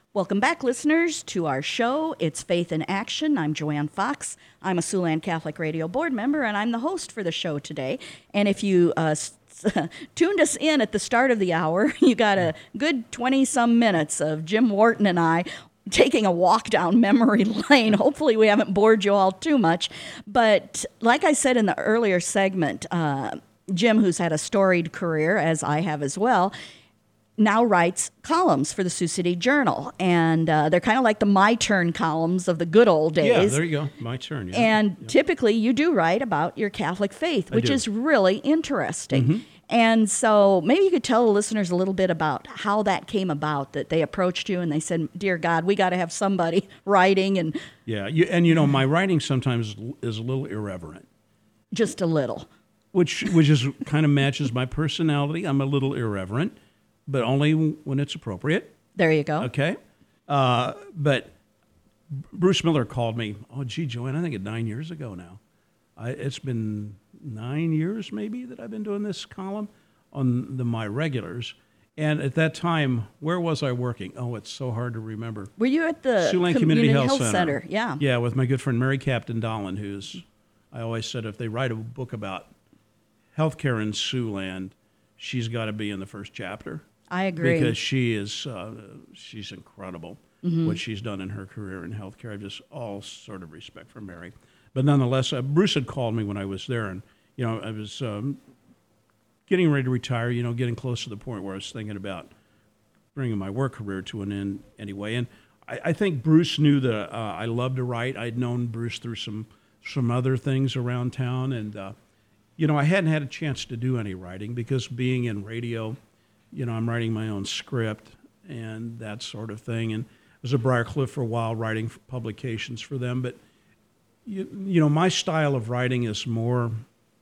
Welcome back, listeners, to our show. It's Faith in Action. I'm Joanne Fox. I'm a Siouxland Catholic Radio Board member, and I'm the host for the show today. And if you tuned us in at the start of the hour, you got a good 20-some minutes of Jim Wharton and I taking a walk down memory lane. Hopefully we haven't bored you all too much. But like I said in the earlier segment, Jim, who's had a storied career, as I have as well, now writes columns for the Sioux City Journal. And they're kind of like the My Turn columns of the good old days. Yeah, there you go. My Turn. Yeah. And typically you do write about your Catholic faith, which is really interesting. Mm-hmm. And so maybe you could tell the listeners a little bit about how that came about, that they approached you and they said, dear God, we got to have somebody writing. And yeah, my writing sometimes is a little irreverent. Just a little. Which is kind of matches my personality. I'm a little irreverent, but only when it's appropriate. There you go. Okay. But Bruce Miller called me, Joanne, I think it's 9 years ago now. It's been 9 years maybe that I've been doing this column on my regulars. And at that time, where was I working? Oh, it's so hard to remember. Were you at the Siouxland Community Health Center? Yeah. Yeah, with my good friend Mary Captain Dolan, I always said if they write a book about healthcare in Siouxland, she's got to be in the first chapter. I agree. Because she's incredible, what she's done in her career in healthcare. I have just all sort of respect for Mary. But nonetheless, Bruce had called me when I was there, and I was getting ready to retire, getting close to the point where I was thinking about bringing my work career to an end anyway. And I think Bruce knew that I loved to write. I'd known Bruce through some other things around town, and I hadn't had a chance to do any writing because being in radio, I'm writing my own script and that sort of thing. And I was at Briarcliff for a while writing publications for them. But, my style of writing is more,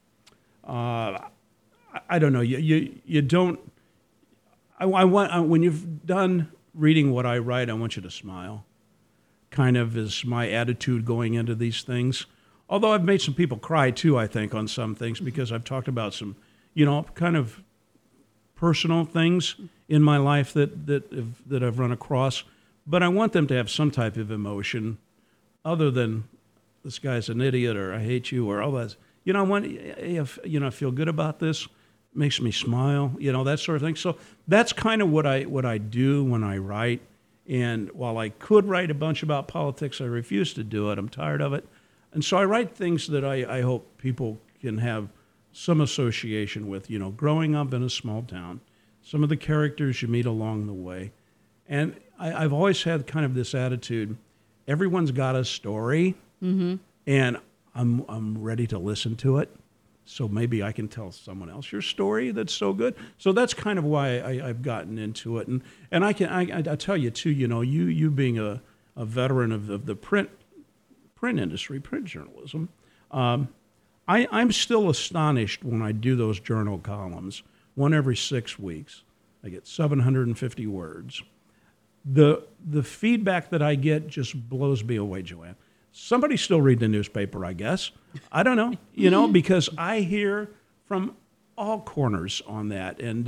I don't know, you don't, I want, when you've done reading what I write, I want you to smile. Kind of is my attitude going into these things. Although I've made some people cry too, I think, on some things because I've talked about some, kind of personal things in my life that I've run across. But I want them to have some type of emotion other than this guy's an idiot or I hate you or all that. I want, I feel good about this. It makes me smile, that sort of thing. So that's kind of what I do when I write. And while I could write a bunch about politics, I refuse to do it. I'm tired of it. And so I write things that I hope people can have some association with, growing up in a small town, some of the characters you meet along the way. And I've always had kind of this attitude, everyone's got a story, and I'm ready to listen to it. So maybe I can tell someone else your story that's so good. So that's kind of why I've gotten into it. And I tell you, too, you being a veteran of the print industry, print journalism, I'm still astonished when I do those journal columns, one every 6 weeks. I get 750 words. The feedback that I get just blows me away, Joanne. Somebody's still reading the newspaper, I guess. I don't know, because I hear from all corners on that, and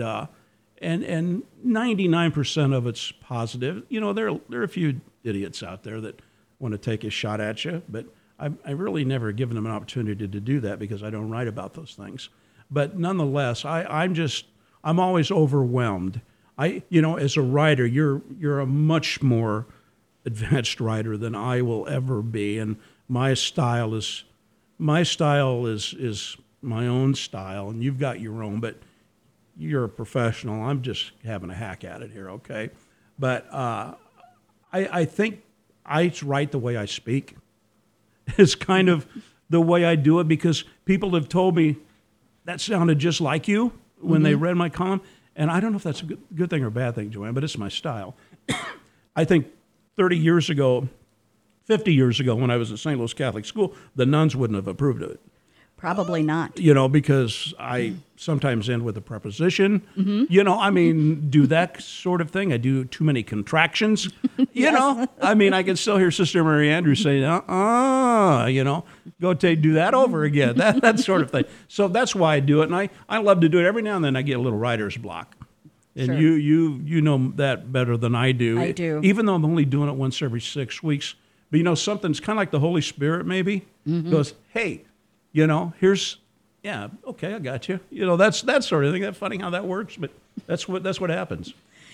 99% of it's positive. There are a few idiots out there that want to take a shot at you, but I really never given them an opportunity to do that because I don't write about those things. But nonetheless, I'm always overwhelmed. As a writer, you're a much more advanced writer than I will ever be, and my style is my own style, and you've got your own, but you're a professional. I'm just having a hack at it here, okay? But I think I write the way I speak. It's kind of the way I do it because people have told me that sounded just like you when they read my column. And I don't know if that's a good thing or a bad thing, Joanne, but it's my style. I think 30 years ago, 50 years ago, when I was at St. Louis Catholic School, the nuns wouldn't have approved of it. Probably not. Because I sometimes end with a preposition. Do that sort of thing. I do too many contractions. I can still hear Sister Mary Andrews say, go do that over again, that sort of thing. So that's why I do it, and I love to do it. Every now and then I get a little writer's block. And Sure. you know that better than I do. I do. Even though I'm only doing it once every 6 weeks. But something's kind of like the Holy Spirit maybe goes, hey, here's, yeah, okay, I got you. That's that sort of thing. That's funny how that works, but that's what happens.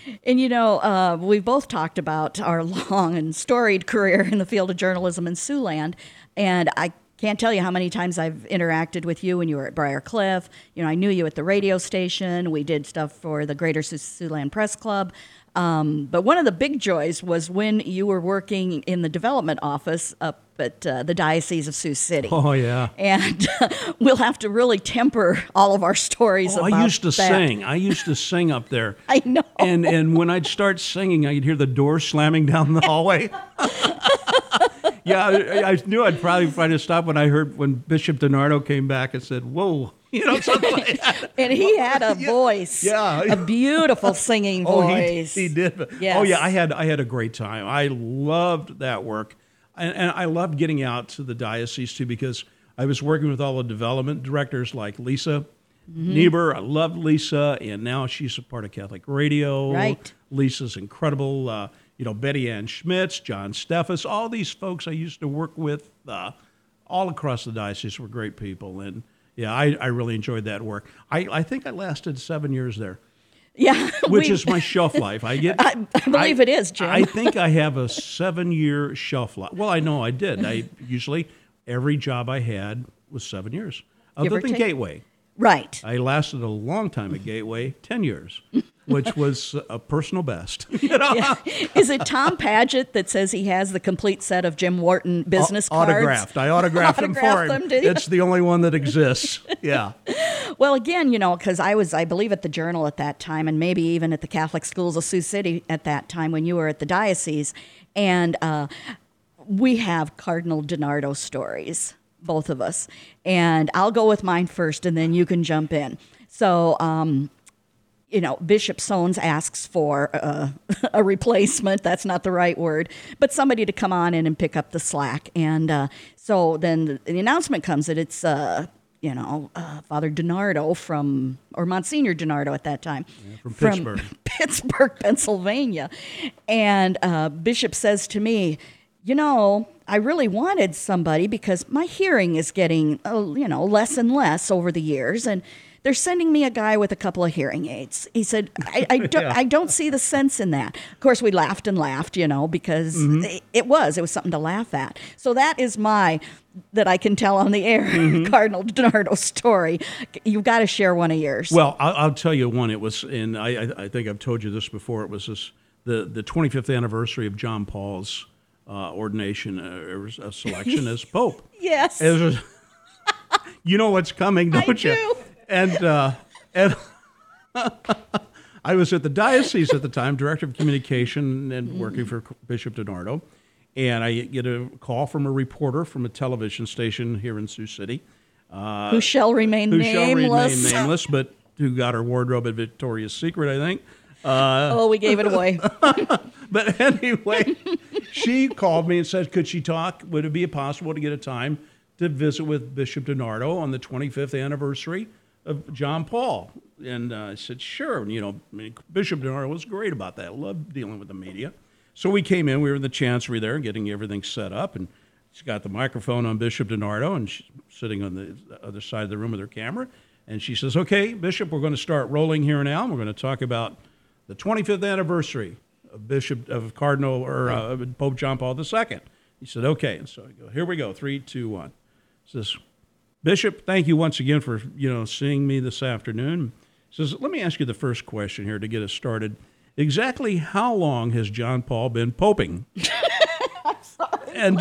And we've both talked about our long and storied career in the field of journalism in Siouxland, and I can't tell you how many times I've interacted with you when you were at Briarcliff. I knew you at the radio station. We did stuff for the Greater Siouxland Press Club. But one of the big joys was when you were working in the development office up at the Diocese of Sioux City. Oh, yeah. And we'll have to really temper all of our stories about I used to that. sing. I used to sing up there. I know. And when I'd start singing, I'd hear the door slamming down the hallway. Yeah, I knew I'd probably find a stop when Bishop DiNardo came back and said, whoa, something like that. And he had a voice, a beautiful singing voice. He did. Yes. Oh, yeah, I had a great time. I loved that work. And I loved getting out to the diocese, too, because I was working with all the development directors like Lisa Niebuhr. I loved Lisa, and now she's a part of Catholic Radio. Right. Lisa's incredible. Betty Ann Schmitz, John Steffes, all these folks I used to work with all across the diocese were great people. And, yeah, I really enjoyed that work. I think I lasted 7 years there. Yeah. Which is my shelf life. I believe it is, Jim. I think I have a 7-year shelf life. Well, I know I did. Usually every job I had was 7 years. Other than Gateway. Right. I lasted a long time at Gateway, 10 years, which was a personal best. Yeah. Is it Tom Paget that says he has the complete set of Jim Wharton business cards? Autographed. I autographed them for him. Did you? It's the only one that exists. Yeah. Well, again, because I was, I believe, at the Journal at that time, and maybe even at the Catholic Schools of Sioux City at that time when you were at the diocese, and we have Cardinal DiNardo stories, both of us. And I'll go with mine first, and then you can jump in. So, Bishop Soanes asks for a replacement. That's not the right word, but somebody to come on in and pick up the slack. And so then the announcement comes that it's, Father DiNardo or Monsignor DiNardo at that time. Yeah, from Pittsburgh. Pittsburgh, Pennsylvania. And Bishop says to me, I really wanted somebody because my hearing is getting, less and less over the years. And they're sending me a guy with a couple of hearing aids. He said, I don't see the sense in that. Of course, we laughed and laughed, because it was something to laugh at. So that is that I can tell on the air, Cardinal DiNardo story. You've got to share one of yours. Well, I'll tell you one. It was, and I think I've told you this before, it was the 25th anniversary of John Paul's ordination, a selection as Pope. Yes. You know what's coming, don't you? I do. And I was at the diocese at the time, director of communication and working for Bishop DiNardo, and I get a call from a reporter from a television station here in Sioux City. Who shall remain nameless, but who got her wardrobe at Victoria's Secret, I think. We gave it away. But anyway, she called me and said, could she talk? Would it be possible to get a time to visit with Bishop DiNardo on the 25th anniversary of John Paul? And I said, sure. Bishop DiNardo was great about that. I loved dealing with the media. So we came in. We were in the chancery there getting everything set up. And she's got the microphone on Bishop DiNardo, and she's sitting on the other side of the room with her camera. And she says, okay, Bishop, we're going to start rolling here now. And we're going to talk about the 25th anniversary of Pope John Paul II. He said, okay. And so I go, here we go, 3, 2, 1. He says, Bishop, thank you once again for, seeing me this afternoon. He says, let me ask you the first question here to get us started. Exactly how long has John Paul been poping? I'm sorry. And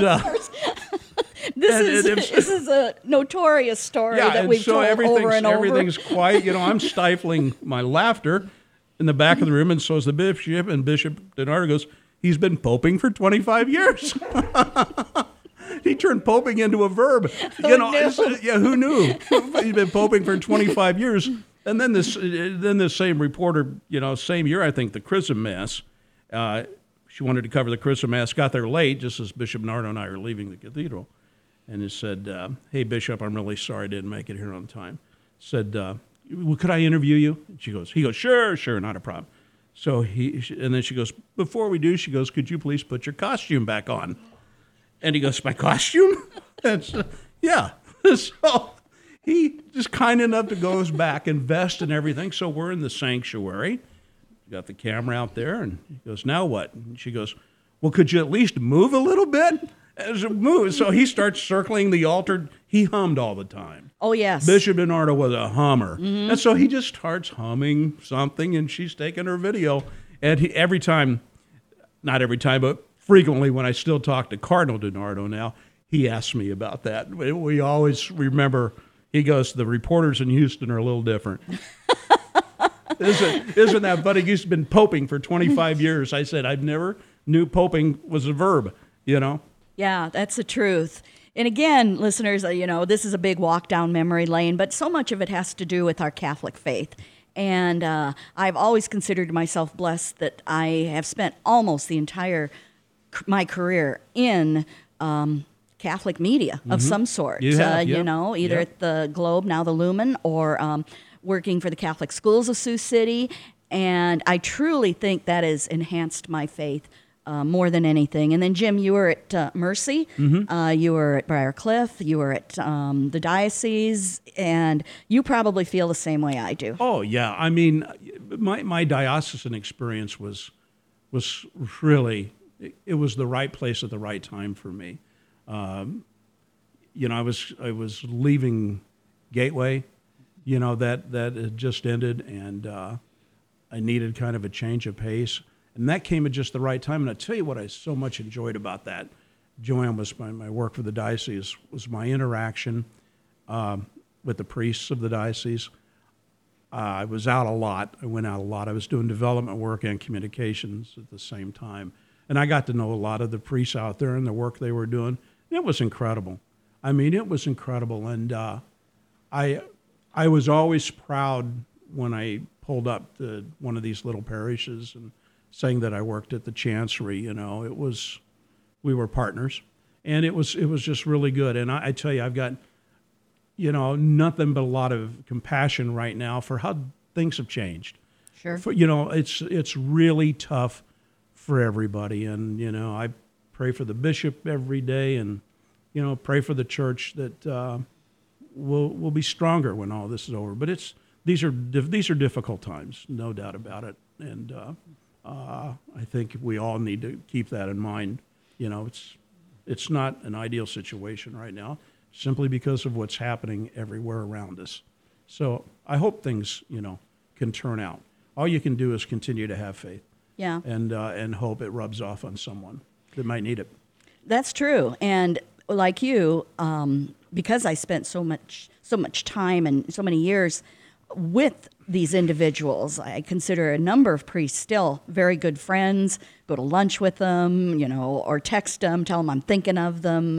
this is a notorious story that we've told over and over. Everything's quiet. I'm stifling my laughter in the back of the room, and so is the bishop. And Bishop DiNardo goes, he's been poping for 25 years. He turned poping into a verb. Who knew? He's been poping for 25 years. And then this same reporter, same year, I think, the Chrism Mass, she wanted to cover the Chrism Mass, got there late, just as Bishop DiNardo and I are leaving the cathedral. And he said, hey, Bishop, I'm really sorry I didn't make it here on time. Said, well, could I interview you? And he goes, sure, not a problem. So and then she goes, before we do, she goes, could you please put your costume back on? And he goes, my costume? Yeah. So he just kind enough to goes back, invest in everything. So we're in the sanctuary. Got the camera out there, and he goes, now what? And she goes, well, could you at least move a little bit? So he starts circling the altar. He hummed all the time. Oh, yes. Bishop DiNardo was a hummer. Mm-hmm. And so he just starts humming something, and she's taking her video. And every time, not every time, but frequently when I still talk to Cardinal DiNardo now, he asks me about that. We always remember, he goes, the reporters in Houston are a little different. Isn't that funny? He's been poping for 25 years. I said, I've never knew poping was a verb, you know? Yeah, that's the truth. And again, listeners, this is a big walk down memory lane, but so much of it has to do with our Catholic faith. And I've always considered myself blessed that I have spent almost the entire my career in Catholic media of some sort. You have, either at the Globe, now the Lumen, or working for the Catholic Schools of Sioux City. And I truly think that has enhanced my faith more than anything. And then, Jim, you were at Mercy, you were at Briar Cliff, you were at the diocese, and you probably feel the same way I do. Oh, yeah. I mean, my diocesan experience was really, it was the right place at the right time for me. I was leaving Gateway, that had just ended, and I needed kind of a change of pace. And that came at just the right time. And I tell you what I so much enjoyed about that, Joanne, was my work for the diocese, was my interaction with the priests of the diocese. I was out a lot. I went out a lot. I was doing development work and communications at the same time. And I got to know a lot of the priests out there and the work they were doing. It was incredible. I mean, it was incredible. And I was always proud when I pulled up to one of these little parishes and saying that I worked at the Chancery. We were partners, and it was just really good. And I tell you, I've got, nothing but a lot of compassion right now for how things have changed. Sure. It's really tough for everybody, and I pray for the bishop every day, and pray for the church that we'll be stronger when all this is over. But these are difficult times, no doubt about it, and. I think we all need to keep that in mind. It's not an ideal situation right now, simply because of what's happening everywhere around us. So I hope things, can turn out. All you can do is continue to have faith. Yeah. And hope it rubs off on someone that might need it. That's true. And like you, because I spent so much time and so many years with these individuals, I consider a number of priests still very good friends, go to lunch with them, or text them, tell them I'm thinking of them.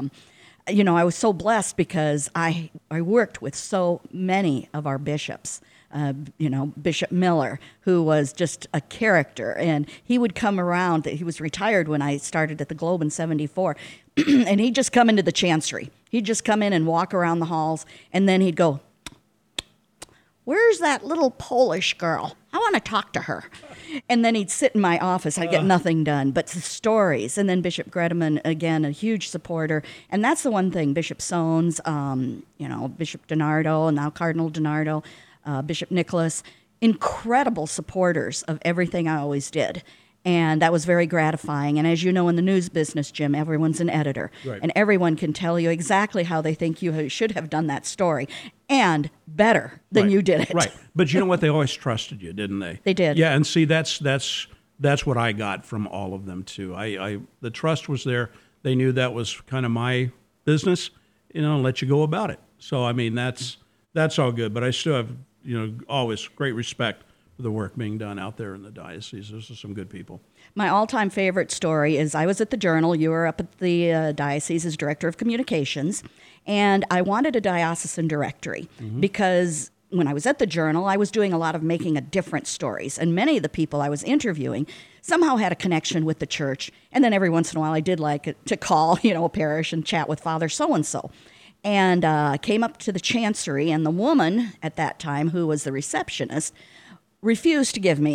I was so blessed because I worked with so many of our bishops. Bishop Miller, who was just a character, and he would come around. He was retired when I started at the Globe in '74, and he'd just come into the Chancery. He'd just come in and walk around the halls, and then he'd go, "Where's that little Polish girl? I want to talk to her." And then he'd sit in my office. I'd get nothing done but the stories. And then Bishop Gredeman, again, a huge supporter. And that's the one thing, Bishop Soanes, Bishop DiNardo, and now Cardinal DiNardo, Bishop Nicholas, incredible supporters of everything I always did. And that was very gratifying. And as you know, in the news business, Jim, everyone's an editor. Right. And everyone can tell you exactly how they think you should have done that story, and better than you did it. Right. But you know what? They always trusted you, didn't they? They did. Yeah, and see, that's what I got from all of them, too. The trust was there. They knew that was kind of my business, and let you go about it. So, I mean, that's all good. But I still have, always great respect for the work being done out there in the diocese. Those are some good people. My all-time favorite story is I was at the Journal. You were up at the diocese as director of communications, and I wanted a diocesan directory because when I was at the Journal, I was doing a lot of making a difference stories, and many of the people I was interviewing somehow had a connection with the church, and then every once in a while I did like to call, a parish and chat with Father so-and-so. And came up to the Chancery, and the woman at that time, who was the receptionist, refused to give me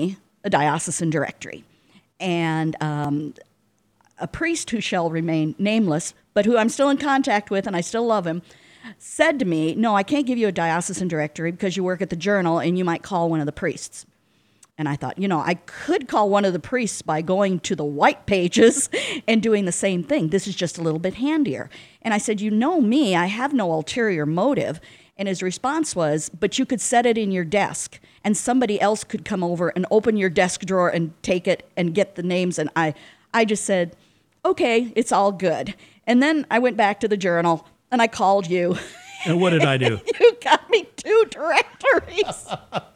a diocesan directory. And a priest who shall remain nameless, but who I'm still in contact with and I still love him, said to me, no, I can't give you a diocesan directory because you work at the Journal and you might call one of the priests. And I thought, I could call one of the priests by going to the white pages and doing the same thing. This is just a little bit handier. And I said, you know me, I have no ulterior motive. And his response was, but you could set it in your desk and somebody else could come over and open your desk drawer and take it and get the names. And I just said, okay, it's all good. And then I went back to the Journal and I called you. And what did I do? You got me 2 directories.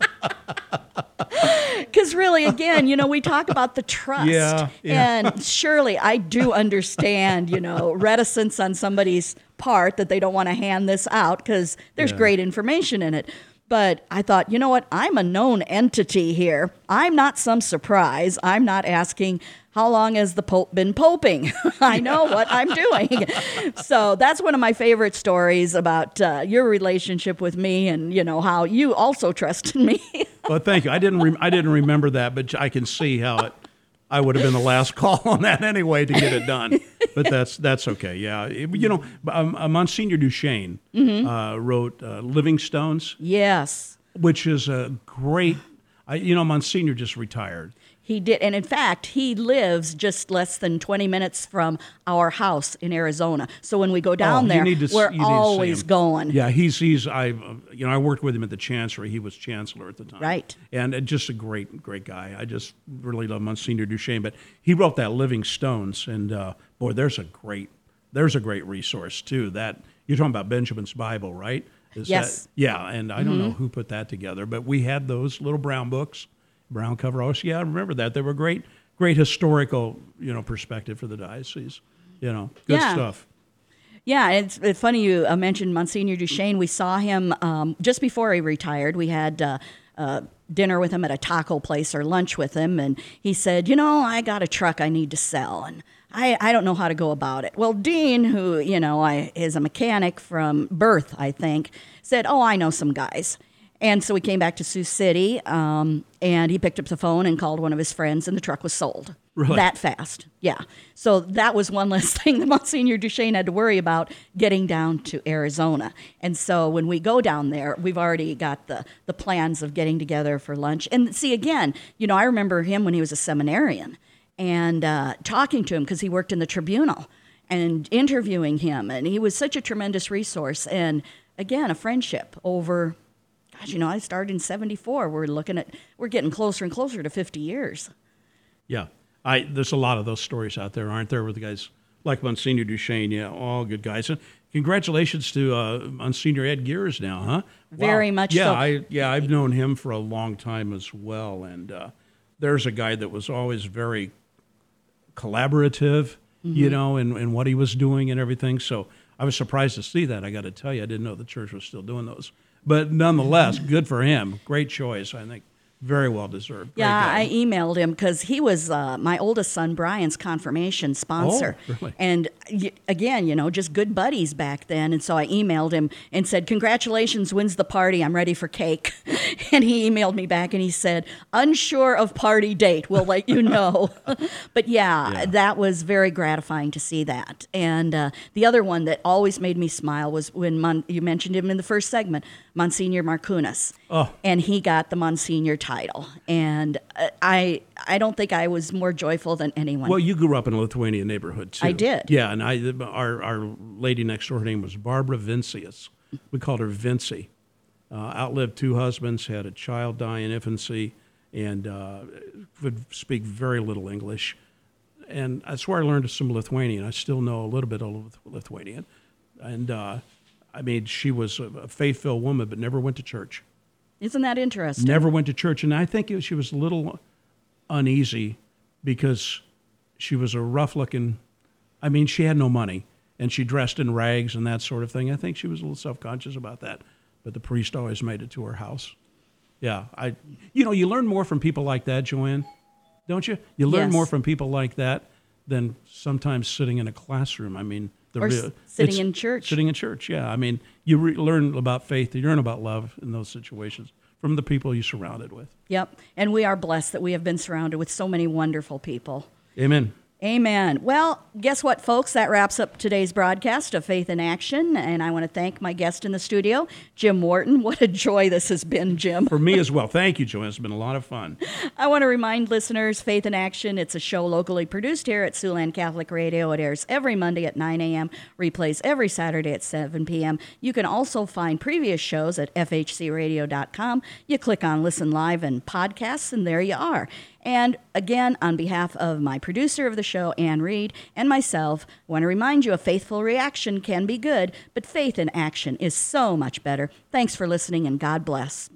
Because really, again, we talk about the trust. Yeah. And surely I do understand, reticence on somebody's part that they don't want to hand this out because there's great information in it. But I thought, you know what? I'm a known entity here. I'm not some surprise. I'm not asking, how long has the Pope been poping? I know what I'm doing. So that's one of my favorite stories about your relationship with me and, how you also trusted me. Well, thank you. I didn't remember that, but I can see how I would have been the last call on that anyway to get it done. But that's okay. Yeah. Monsignor Duchesne wrote Living Stones. Yes. Which is a great, Monsignor just retired. He did. And in fact, he lives just less than 20 minutes from our house in Arizona. So when we go down there, we're always going. Yeah, I worked with him at the Chancery. He was Chancellor at the time. Right. And just a great guy. I just really love Monsignor Duchesne. But he wrote that Living Stones. And boy, there's a great resource too. That you're talking about Benjamin's Bible, right? Yes. And I don't know who put that together, but we had those little brown books. Brown cover. Oh, yeah, I remember that. They were great historical, perspective for the diocese. Good stuff. Yeah, it's funny you mentioned Monsignor Duchesne. We saw him just before he retired. We had dinner with him at a taco place or lunch with him, and he said, I got a truck I need to sell, and I don't know how to go about it. Well, Dean, who, is a mechanic from birth, I think, said, oh, I know some guys. And so we came back to Sioux City, and he picked up the phone and called one of his friends, and the truck was sold. Really? That fast. Yeah. So that was one less thing that Monsignor Duchesne had to worry about getting down to Arizona. And so when we go down there, we've already got the plans of getting together for lunch. And see, again, I remember him when he was a seminarian and talking to him because he worked in the tribunal and interviewing him. And he was such a tremendous resource. And again, a friendship over... I started in 1974. We're getting closer and closer to 50 years. Yeah. There's a lot of those stories out there, aren't there, with the guys like Monsignor Duchesne? Yeah, all good guys. And congratulations to Monsignor Ed Gears now, huh? Very much so. Yeah, I've known him for a long time as well. And there's a guy that was always very collaborative, in what he was doing and everything. So I was surprised to see that. I got to tell you, I didn't know the church was still doing those. But nonetheless, good for him. Great choice, I think. Very well deserved. Yeah, I emailed him because he was my oldest son, Brian's confirmation sponsor. Oh, really? And again, just good buddies back then. And so I emailed him and said, congratulations, wins the party. I'm ready for cake. And he emailed me back and he said, unsure of party date. We'll let you know. But yeah, that was very gratifying to see that. And the other one that always made me smile was when you mentioned him in the first segment, Monsignor Marcunas. Oh. And he got the Monsignor title. And I don't think I was more joyful than anyone. Well, you grew up in a Lithuanian neighborhood, too. I did. Yeah, and our lady next door, her name was Barbara Vincius. We called her Vinci. Outlived 2 husbands, had a child die in infancy, and would speak very little English. And that's where I learned some Lithuanian. I still know a little bit of Lithuanian. And she was a faith-filled woman, but never went to church. Isn't that interesting? Never went to church. And I think she was a little uneasy because she was a rough-looking... she had no money, and she dressed in rags and that sort of thing. I think she was a little self-conscious about that. But the priest always made it to her house. Yeah. You learn more from people like that, Joanne, don't you? You learn more from people like that than sometimes sitting in a classroom. Sitting in church. Sitting in church, yeah. You learn about faith. You learn about love in those situations from the people you're surrounded with. Yep. And we are blessed that we have been surrounded with so many wonderful people. Amen. Amen. Well, guess what, folks? That wraps up today's broadcast of Faith in Action. And I want to thank my guest in the studio, Jim Wharton. What a joy this has been, Jim. For me as well. Thank you, Joanne. It's been a lot of fun. I want to remind listeners, Faith in Action, it's a show locally produced here at Siouxland Catholic Radio. It airs every Monday at 9 a.m., replays every Saturday at 7 p.m. You can also find previous shows at fhcradio.com. You click on Listen Live and Podcasts, and there you are. And again, on behalf of my producer of the show, Ann Reed, and myself, I want to remind you a faithful reaction can be good, but faith in action is so much better. Thanks for listening, and God bless.